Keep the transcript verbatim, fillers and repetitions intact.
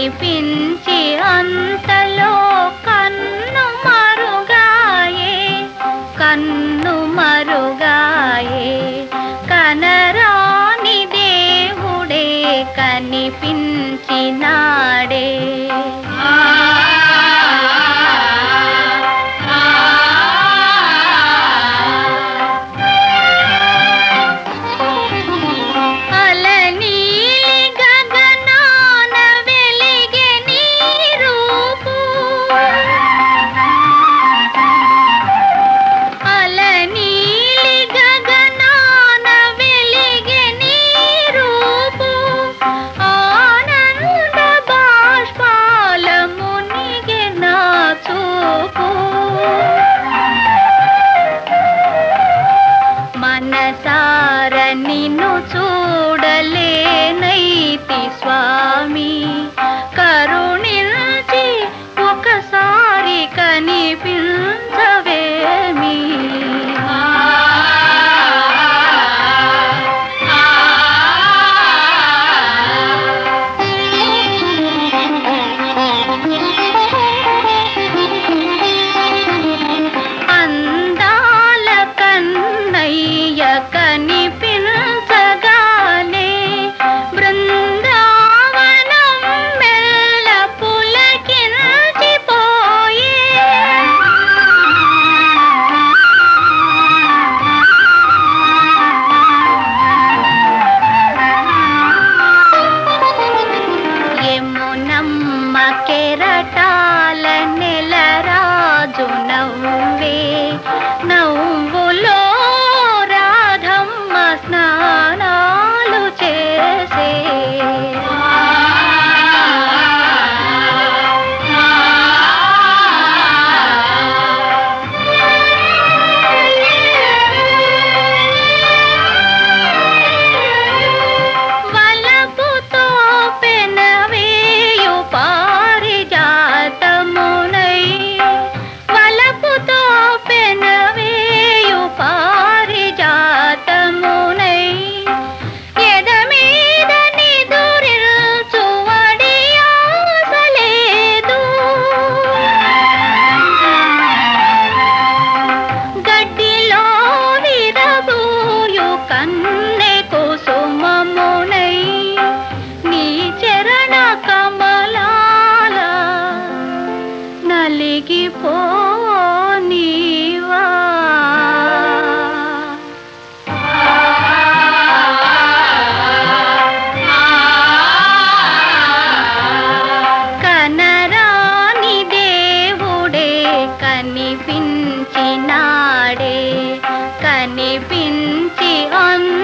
కనిపించి అంతలో కన్ను మరుగాయే కన్ను మరుగాయే కనరాని దేవుడే కనిపించినాడే. మనసార నిన్ను చూడలేనైతి స్వామి, కరుణించి ఒకసారి కనిపించవేమి. కనిపించగానే బృందావనం మెల్ల పులకించిపోయే. యమునమ్మ కెరటాల నెలరాజు నవ్వే నవ్వులో స్నానాలు చేసే. వలపుతో పెనవేయు పారిజాతమునై వలపుతో పెనవేయు పారిజాతమునై కన్నె కుసుమమునై నీ చరణ కమలాల నలిగిపోనీవా. కనరాని దేవుడే కనిపించినాడే కనిపించి అన్